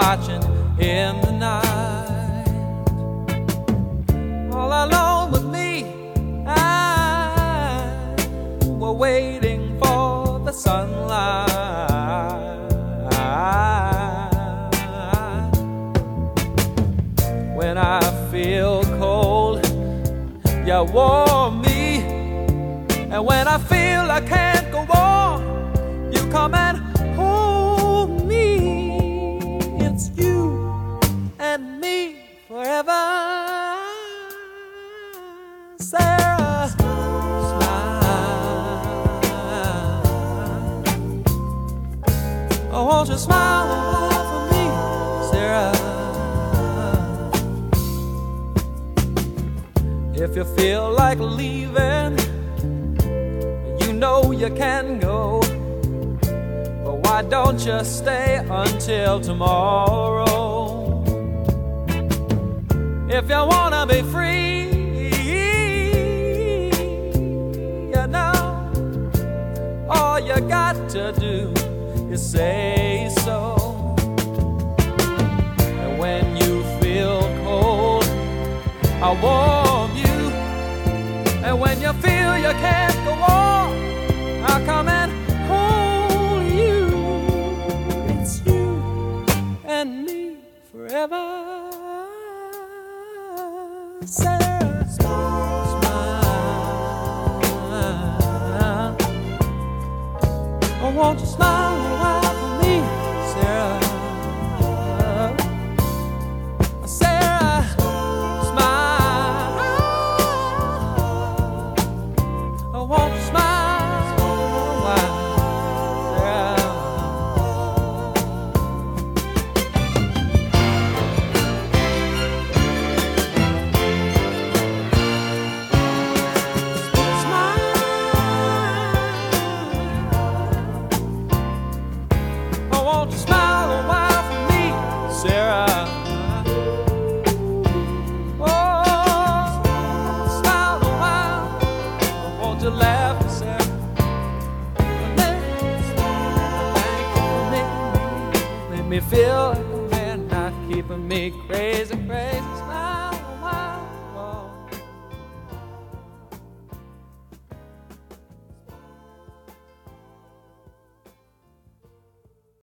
watching in the night. All alone with me, we're waiting for the sunlight. When I feel cold, you warm me, and when I feel I can't go on, you come and hold me. It's you and me forever, Sarah. Smile, oh, won't you smile a while for me, Sarah? If you feel like leaving, you know you can go, but why don't you stay until tomorrow? If you wanna be free, you know, all you got to do is say so. And when you feel cold, I warm you. And when you feel you can't go on, I'll come and hold you. It's you and me forever, Sarah. Smile, oh, won't you smile a while for me, Sarah? Sarah, smile, oh, won't you smile a while, Sarah? Oh, won't you smile a while for me, Sarah? Oh, smile a while. Oh, won't you laugh, Sarah? Thank you for making me feel like a man, not keeping me crazy, crazy.